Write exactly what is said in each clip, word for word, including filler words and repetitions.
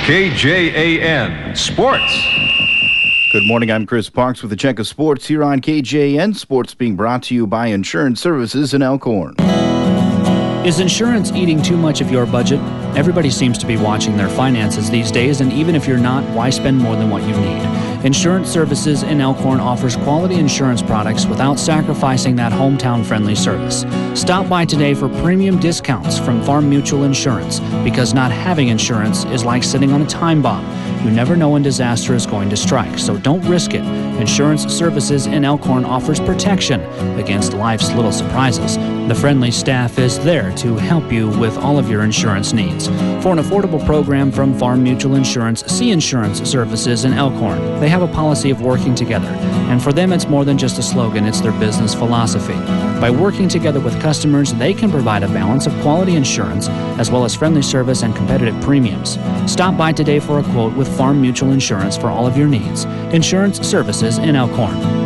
K J A N Sports. Good morning, I'm Chris Parks with the Check of Sports here on K J A N Sports, being brought to you by Insurance Services in Elkhorn. Is insurance eating too much of your budget? Everybody seems to be watching their finances these days, and even if you're not, why spend more than what you need? Insurance Services in Elkhorn offers quality insurance products without sacrificing that hometown-friendly service. Stop by today for premium discounts from Farm Mutual Insurance, because not having insurance is like sitting on a time bomb. You never know when disaster is going to strike, so don't risk it. Insurance Services in Elkhorn offers protection against life's little surprises. The friendly staff is there to help you with all of your insurance needs. For an affordable program from Farm Mutual Insurance, see Insurance Services in Elkhorn. They have a policy of working together, and for them it's more than just a slogan, it's their business philosophy. By working together with customers, they can provide a balance of quality insurance as well as friendly service and competitive premiums. Stop by today for a quote with Farm Mutual Insurance for all of your needs. Insurance Services in Elkhorn.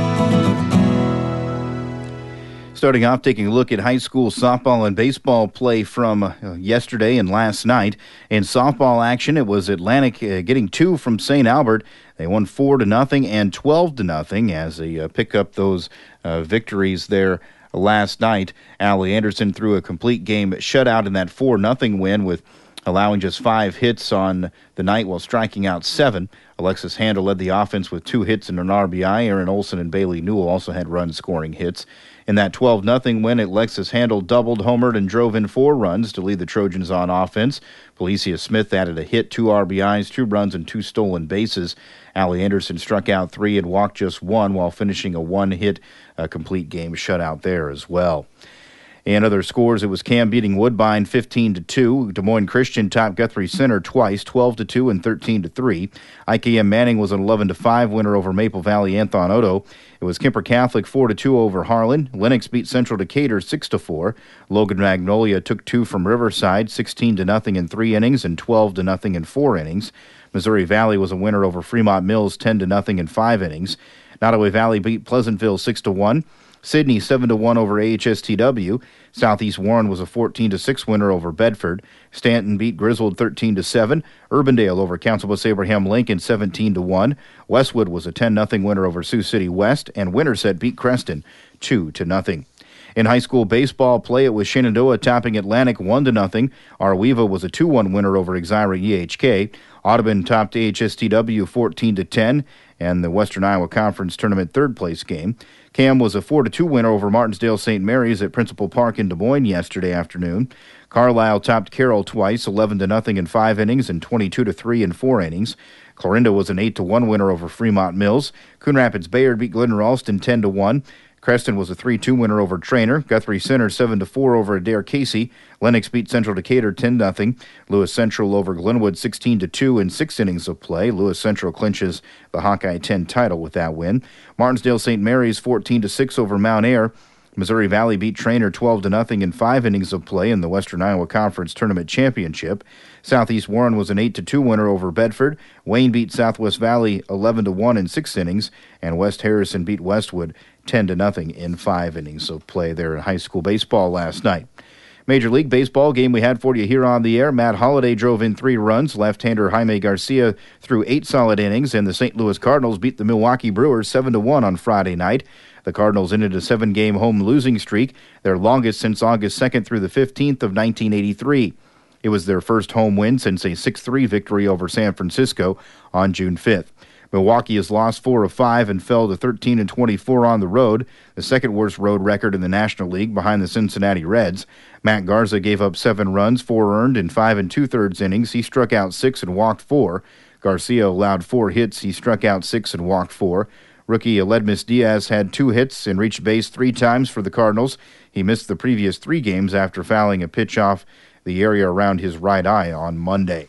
Starting off, taking a look at high school softball and baseball play from uh, yesterday and last night. In softball action, it was Atlantic uh, getting two from Saint Albert. They won four to nothing and twelve to nothing as they uh, pick up those uh, victories there last night. Allie Anderson threw a complete game shutout in that four nothing win, with allowing just five hits on the night while striking out seven. Alexis Handel led the offense with two hits and an R B I. Aaron Olson and Bailey Newell also had run-scoring hits. In that twelve nothing win, Alexis Handel doubled, homered, and drove in four runs to lead the Trojans on offense. Felicia Smith added a hit, two R B Is, two runs, and two stolen bases. Allie Anderson struck out three and walked just one while finishing a one-hit uh, complete game shutout there as well. In other scores, it was Cam beating Woodbine fifteen to two. Des Moines Christian topped Guthrie Center twice, twelve to two and thirteen to three. I K M Manning was an eleven to five winner over Maple Valley Anthon Odo. It was Kemper Catholic four to two over Harlan. Lennox beat Central Decatur six to four. Logan Magnolia took two from Riverside, sixteen to nothing in three innings and twelve to nothing in four innings. Missouri Valley was a winner over Fremont Mills ten to nothing in five innings. Nottoway Valley beat Pleasantville six to one. Sydney seven to one over A H S T W. Southeast Warren was a fourteen to six winner over Bedford. Stanton beat Griswold thirteen to seven. Urbandale over Council Bluffs Abraham Lincoln seventeen to one. Westwood was a ten nothing winner over Sioux City West, and Winterset beat Creston two to nothing. In high school baseball play, it was Shenandoah topping Atlantic one to nothing. Arweva was a two one winner over Exira E H K. Audubon topped A H S T W fourteen to ten, and the Western Iowa Conference Tournament third place game. Cam was a four to two winner over Martinsdale Saint Mary's at Principal Park in Des Moines yesterday afternoon. Carlisle topped Carroll twice, eleven to nothing in five innings and twenty-two to three in four innings. Clarinda was an eight to one winner over Fremont Mills. Coon Rapids Bayard beat Glen Ralston ten to one. Creston was a three two winner over Trainer. Guthrie Center seven to four over Adair Casey. Lennox beat Central Decatur ten nothing. Lewis Central over Glenwood sixteen to two in six innings of play. Lewis Central clinches the Hawkeye ten title with that win. Martinsdale Saint Mary's fourteen to six over Mount Ayr. Missouri Valley beat Trainer twelve to nothing in five innings of play in the Western Iowa Conference Tournament Championship. Southeast Warren was an eight to two winner over Bedford. Wayne beat Southwest Valley eleven to one in six innings, and West Harrison beat Westwood ten to nothing in five innings of play there in high school baseball last night. Major League Baseball game we had for you here on the air. Matt Holliday drove in three runs. Left-hander Jaime Garcia threw eight solid innings, and the Saint Louis Cardinals beat the Milwaukee Brewers seven to one on Friday night. The Cardinals ended a seven-game home losing streak, their longest since August second through the fifteenth of nineteen eighty-three. It was their first home win since a six three victory over San Francisco on June fifth. Milwaukee has lost four of five and fell to thirteen and twenty-four on the road, the second worst road record in the National League behind the Cincinnati Reds. Matt Garza gave up seven runs, four earned in five and two-thirds innings. He struck out six and walked four. Garcia allowed four hits. He struck out six and walked four. Rookie Aledmus Diaz had two hits and reached base three times for the Cardinals. He missed the previous three games after fouling a pitch off the area around his right eye on Monday.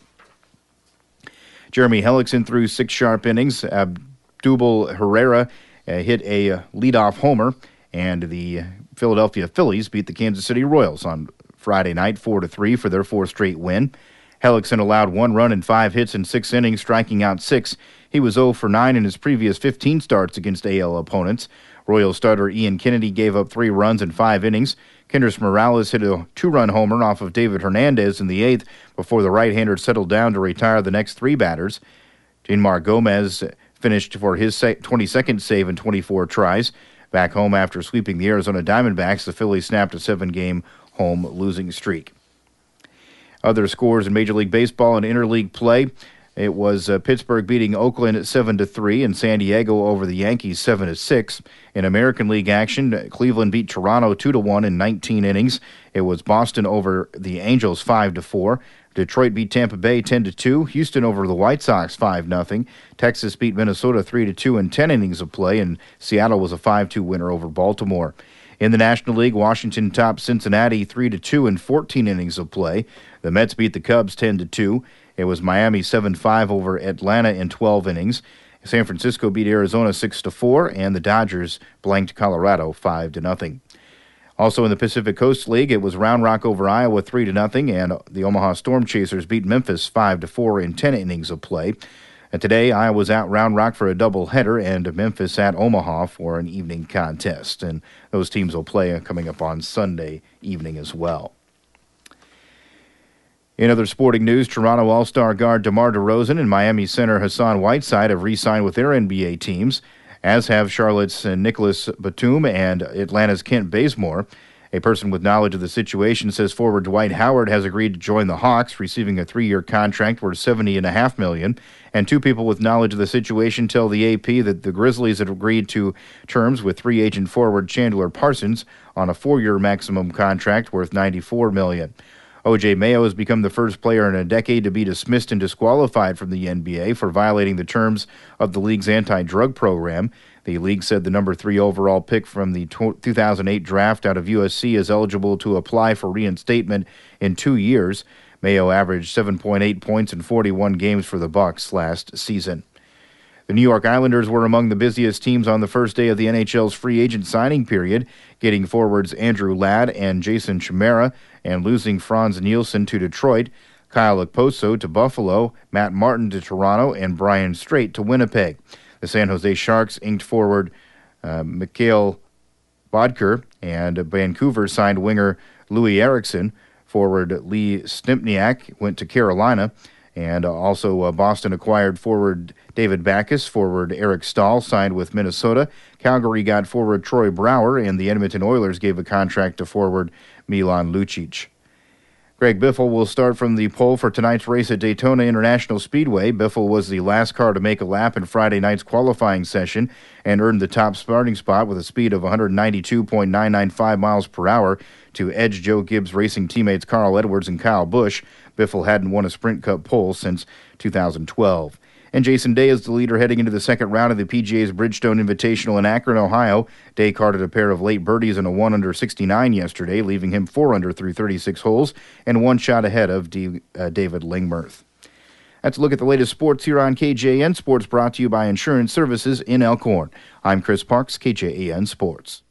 Jeremy Hellickson threw six sharp innings. Abdul Herrera uh, hit a uh, leadoff homer, and the Philadelphia Phillies beat the Kansas City Royals on Friday night four to three for their fourth straight win. Hellickson allowed one run and five hits in six innings, striking out six. He was oh for nine in his previous fifteen starts against A L opponents. Royal starter Ian Kennedy gave up three runs in five innings. Kendrys Morales hit a two-run homer off of David Hernandez in the eighth before the right-hander settled down to retire the next three batters. Jeanmar Gomez finished for his twenty-second save in twenty-four tries. Back home after sweeping the Arizona Diamondbacks, the Phillies snapped a seven-game home losing streak. Other scores in Major League Baseball and interleague play. It was uh, Pittsburgh beating Oakland at seven to three and San Diego over the Yankees seven to six. In American League action, Cleveland beat Toronto two to one in nineteen innings. It was Boston over the Angels five to four. Detroit beat Tampa Bay ten to two. Houston over the White Sox five nothing. Texas beat Minnesota three to two in ten innings of play, and Seattle was a five two winner over Baltimore. In the National League, Washington topped Cincinnati three to two in fourteen innings of play. The Mets beat the Cubs ten to two. It was Miami seven five over Atlanta in twelve innings. San Francisco beat Arizona six to four, and the Dodgers blanked Colorado five to nothing. Also in the Pacific Coast League, it was Round Rock over Iowa three to nothing, and the Omaha Storm Chasers beat Memphis five to four in ten innings of play. And today, Iowa's at Round Rock for a doubleheader, and Memphis at Omaha for an evening contest. And those teams will play coming up on Sunday evening as well. In other sporting news, Toronto All-Star guard DeMar DeRozan and Miami center Hassan Whiteside have re-signed with their N B A teams, as have Charlotte's Nicholas Batum and Atlanta's Kent Bazemore. A person with knowledge of the situation says forward Dwight Howard has agreed to join the Hawks, receiving a three-year contract worth seventy point five million dollars. And two people with knowledge of the situation tell the A P that the Grizzlies have agreed to terms with free agent forward Chandler Parsons on a four-year maximum contract worth ninety-four million dollars. O J Mayo has become the first player in a decade to be dismissed and disqualified from the N B A for violating the terms of the league's anti-drug program. The league said the number three overall pick from the two thousand eight draft out of U S C is eligible to apply for reinstatement in two years. Mayo averaged seven point eight points in forty-one games for the Bucks last season. The New York Islanders were among the busiest teams on the first day of the N H L's free agent signing period, getting forwards Andrew Ladd and Jason Chimera and losing Franz Nielsen to Detroit, Kyle Okposo to Buffalo, Matt Martin to Toronto, and Brian Strait to Winnipeg. The San Jose Sharks inked forward uh, Mikhail Bodker, and Vancouver signed winger Louis Eriksson. Forward Lee Stempniak went to Carolina. And also uh, Boston acquired forward David Backes. Forward Eric Stahl signed with Minnesota. Calgary got forward Troy Brouwer, and the Edmonton Oilers gave a contract to forward Milan Lucic. Greg Biffle will start from the pole for tonight's race at Daytona International Speedway. Biffle was the last car to make a lap in Friday night's qualifying session and earned the top starting spot with a speed of one ninety-two point nine nine five miles per hour to edge Joe Gibbs Racing teammates Carl Edwards and Kyle Busch. Biffle hadn't won a Sprint Cup pole since two thousand twelve. And Jason Day is the leader heading into the second round of the P G A's Bridgestone Invitational in Akron, Ohio. Day carded a pair of late birdies and a one under sixty-nine yesterday, leaving him four under through thirty-six holes and one shot ahead of D, uh, David Lingmerth. That's a look at the latest sports here on K J A N Sports, brought to you by Insurance Services in Elkhorn. I'm Chris Parks, K J A N Sports.